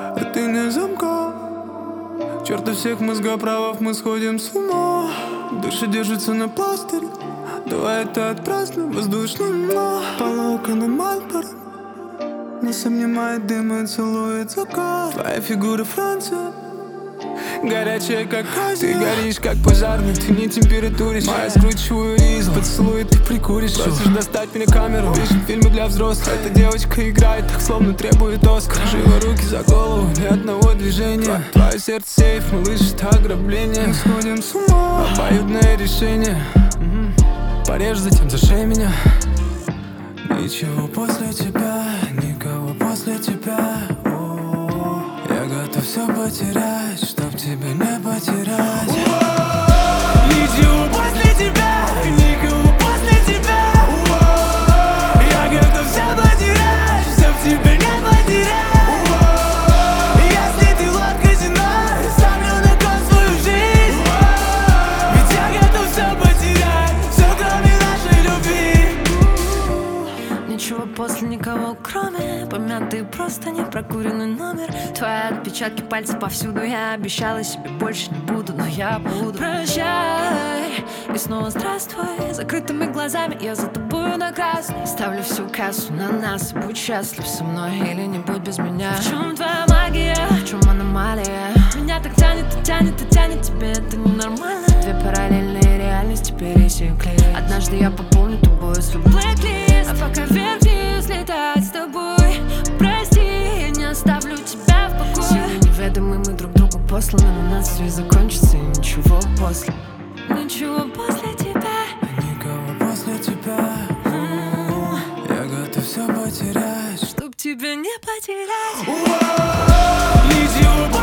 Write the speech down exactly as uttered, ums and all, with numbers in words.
а ты не замка. Черт у всех мозгоправов, мы сходим с ума. Души держатся на пластыре. Давай это отпразднуем воздушным, но по локонам Мальборо нас обнимает дым и целует закат. Твоя фигура Франция, горячая как Азия. Ты горишь как пожарный, ты не температуришь. Моя скручиваю ризу, поцелуй ты прикуришь. Просишь достать мне камеру, пишем фильмы для взрослых. Эта девочка играет так, словно требует Оскар. Живо руки за голову, ни одного движения. Твое сердце сейф, малыш, это ограбление. Мы сходим с ума, обоюдное решение. Порежь, затем зашей меня. Ничего после тебя, никого после тебя. О-о-о. Я готов все потерять, чтоб тебя не потерять. О-о-о. Ничего после тебя, никого после тебя. О-о-о. Я готов все потерять, чтоб тебя не потерять. О-о-о. Если ты лодка земная, ставлю на кон свою жизнь. О-о-о. Ведь я готов все потерять, все кроме нашей любви. Ничего после никого, кроме помятые простыни, прокуренный номер. Твои отпечатки пальцев повсюду. Я обещала себе больше не буду, но я буду. Прощай и снова здравствуй. Закрытыми глазами я за тобою на красный. Ставлю всю кассу на нас. Будь счастлив со мной или не будь без меня. В чем твоя магия? В чем аномалия? Меня так тянет и тянет и тянет. Тебе это ненормально. Две параллельные реальности пересекли. Однажды я пополню тобой свой блэк-лист. А пока вверх-вниз летать с тобой. Прости, я не оставлю тебя в покое. Силы неведомы, мы друг другу посланы. Но нас все закончится и ничего после. Ничего после тебя, Никого после тебя. О-о-о. Я готов все потерять, чтоб тебя не потерять. О-о-о. Ничего